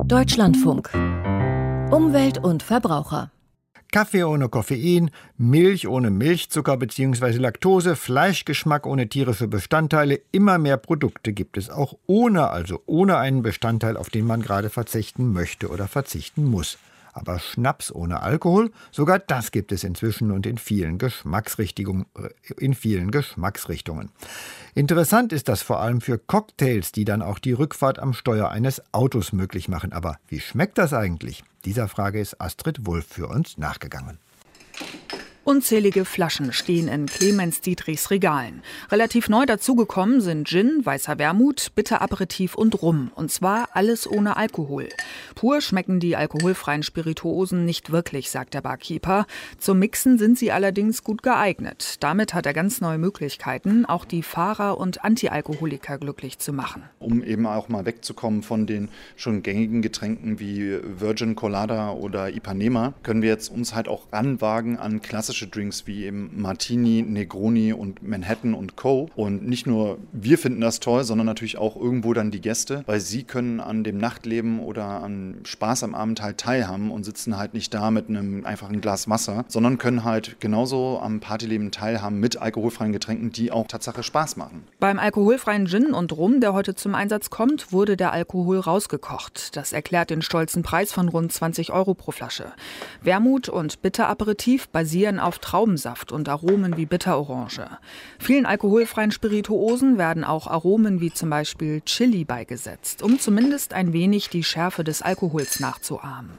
Deutschlandfunk. Umwelt und Verbraucher. Kaffee ohne Koffein, Milch ohne Milchzucker bzw. Laktose, Fleischgeschmack ohne tierische Bestandteile. Immer mehr Produkte gibt es auch ohne einen Bestandteil, auf den man gerade verzichten möchte oder verzichten muss. Aber Schnaps ohne Alkohol, sogar das gibt es inzwischen und in vielen Geschmacksrichtungen. Interessant ist das vor allem für Cocktails, die dann auch die Rückfahrt am Steuer eines Autos möglich machen. Aber wie schmeckt das eigentlich? Dieser Frage ist Astrid Wulff für uns nachgegangen. Unzählige Flaschen stehen in Clemens Dietrichs Regalen. Relativ neu dazugekommen sind Gin, weißer Wermut, Bitteraperitif und Rum. Und zwar alles ohne Alkohol. Pur schmecken die alkoholfreien Spirituosen nicht wirklich, sagt der Barkeeper. Zum Mixen sind sie allerdings gut geeignet. Damit hat er ganz neue Möglichkeiten, auch die Fahrer und Antialkoholiker glücklich zu machen. Um eben auch mal wegzukommen von den schon gängigen Getränken wie Virgin Colada oder Ipanema, können wir jetzt uns halt auch ranwagen an klassische Drinks wie eben Martini, Negroni und Manhattan und Co. Und nicht nur wir finden das toll, sondern natürlich auch irgendwo dann die Gäste, weil sie können an dem Nachtleben oder an Spaß am Abend halt teilhaben und sitzen halt nicht da mit einem einfachen Glas Wasser, sondern können halt genauso am Partyleben teilhaben mit alkoholfreien Getränken, die auch Tatsache Spaß machen. Beim alkoholfreien Gin und Rum, der heute zum Einsatz kommt, wurde der Alkohol rausgekocht. Das erklärt den stolzen Preis von rund 20 € pro Flasche. Wermut und Bitteraperitif basieren auf Traubensaft und Aromen wie Bitterorange. Vielen alkoholfreien Spirituosen werden auch Aromen wie zum Beispiel Chili beigesetzt, um zumindest ein wenig die Schärfe des Alkohols nachzuahmen.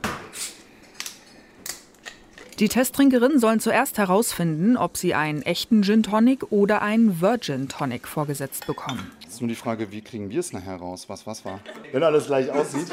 Die Testtrinkerin sollen zuerst herausfinden, ob sie einen echten Gin Tonic oder einen Virgin Tonic vorgesetzt bekommen. Es ist nur die Frage, wie kriegen wir es nachher raus, was war. Wenn alles gleich aussieht.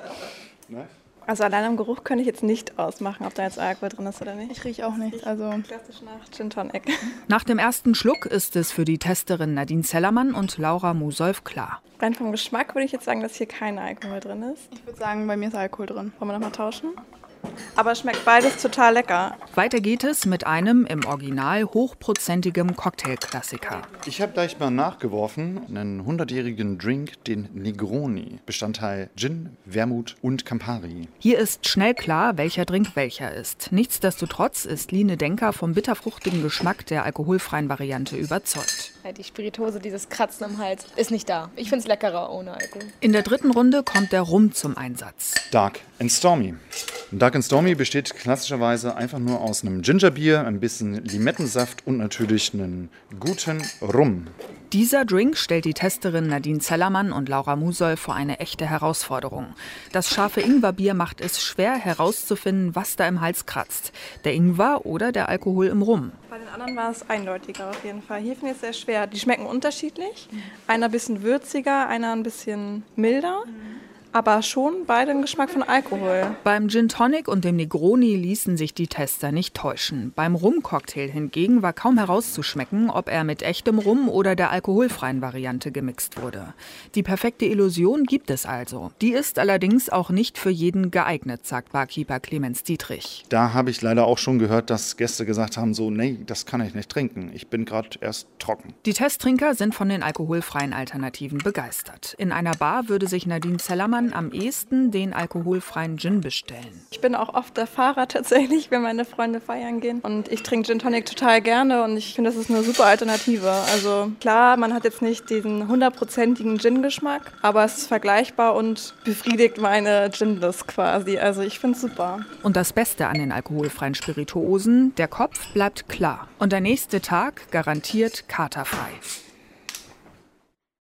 Ne? Also allein am Geruch könnte ich jetzt nicht ausmachen, ob da jetzt Alkohol drin ist oder nicht. Ich rieche auch nicht. Also klassisch nach Gin Tonic. Nach dem ersten Schluck ist es für die Testerin Nadine Zellermann und Laura Musolf klar. Rein vom Geschmack würde ich jetzt sagen, dass hier kein Alkohol drin ist. Ich würde sagen, bei mir ist Alkohol drin. Wollen wir nochmal tauschen? Aber es schmeckt beides total lecker. Weiter geht es mit einem im Original hochprozentigem Cocktailklassiker. Ich habe gleich mal nachgeworfen, einen 100-jährigen Drink, den Negroni. Bestandteil Gin, Wermut und Campari. Hier ist schnell klar, welcher Drink welcher ist. Nichtsdestotrotz ist Line Denker vom bitterfruchtigen Geschmack der alkoholfreien Variante überzeugt. Die Spirituose, dieses Kratzen im Hals, ist nicht da. Ich finde es leckerer ohne Alkohol. In der dritten Runde kommt der Rum zum Einsatz. Dark and Stormy. Dark and Stormy besteht klassischerweise einfach nur aus einem Gingerbier, ein bisschen Limettensaft und natürlich einen guten Rum. Dieser Drink stellt die Testerin Nadine Zellermann und Laura Musolf vor eine echte Herausforderung. Das scharfe Ingwerbier macht es schwer herauszufinden, was da im Hals kratzt. Der Ingwer oder der Alkohol im Rum. Bei den anderen war es eindeutiger auf jeden Fall. Hier finde ich es sehr schwer. Die schmecken unterschiedlich. Einer ein bisschen würziger, einer ein bisschen milder. Aber schon beide im Geschmack von Alkohol. Beim Gin Tonic und dem Negroni ließen sich die Tester nicht täuschen. Beim Rum-Cocktail hingegen war kaum herauszuschmecken, ob er mit echtem Rum oder der alkoholfreien Variante gemixt wurde. Die perfekte Illusion gibt es also. Die ist allerdings auch nicht für jeden geeignet, sagt Barkeeper Clemens Dietrich. Da habe ich leider auch schon gehört, dass Gäste gesagt haben, so, nee, das kann ich nicht trinken. Ich bin gerade erst trocken. Die Testtrinker sind von den alkoholfreien Alternativen begeistert. In einer Bar würde sich Nadine Zellermann am ehesten den alkoholfreien Gin bestellen. Ich bin auch oft der Fahrer tatsächlich, wenn meine Freunde feiern gehen. Und ich trinke Gin Tonic total gerne und ich finde, das ist eine super Alternative. Also klar, man hat jetzt nicht diesen 100%igen Gin-Geschmack, aber es ist vergleichbar und befriedigt meine Gin-Lust quasi. Also ich finde es super. Und das Beste an den alkoholfreien Spirituosen, der Kopf bleibt klar. Und der nächste Tag garantiert katerfrei.